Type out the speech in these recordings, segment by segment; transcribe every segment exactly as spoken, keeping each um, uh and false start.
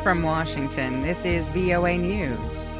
From Washington, this is V O A News.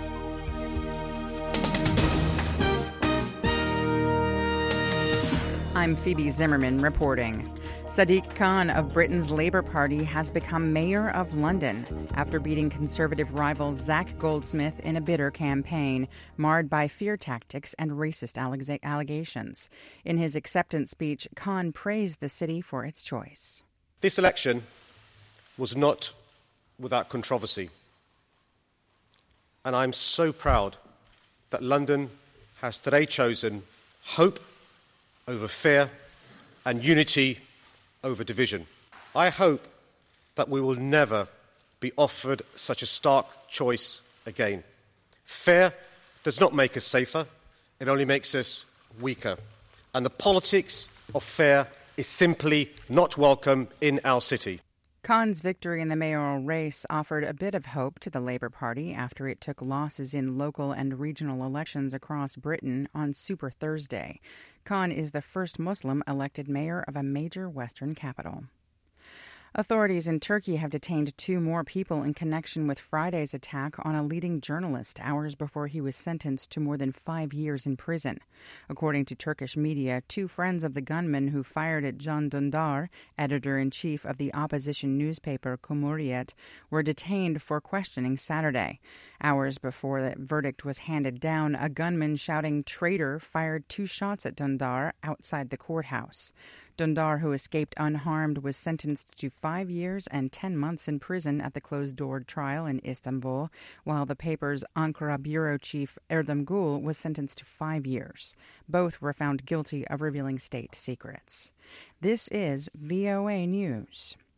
I'm Phoebe Zimmerman reporting. Sadiq Khan of Britain's Labour Party has become mayor of London after beating Conservative rival Zac Goldsmith in a bitter campaign marred by fear tactics and racist allegations. In his acceptance speech, Khan praised the city for its choice. This election was not without controversy, and I'm so proud that London has today chosen hope over fear and unity over division. I hope that we will never be offered such a stark choice again. Fear does not make us safer, it only makes us weaker. And the politics of fear is simply not welcome in our city. Khan's victory in the mayoral race offered a bit of hope to the Labour Party after it took losses in local and regional elections across Britain on Super Thursday. Khan is the first Muslim elected mayor of a major Western capital. Authorities in Turkey have detained two more people in connection with Friday's attack on a leading journalist hours before he was sentenced to more than five years in prison. According to Turkish media, two friends of the gunman who fired at Can Dündar, editor-in-chief of the opposition newspaper Cumhuriyet, were detained for questioning Saturday. Hours before the verdict was handed down, a gunman shouting "traitor" fired two shots at Dündar outside the courthouse. Dündar, who escaped unharmed, was sentenced to five years and ten months in prison at the closed-door trial in Istanbul, while the paper's Ankara bureau chief Erdem Gül was sentenced to five years. Both were found guilty of revealing state secrets. This is V O A News.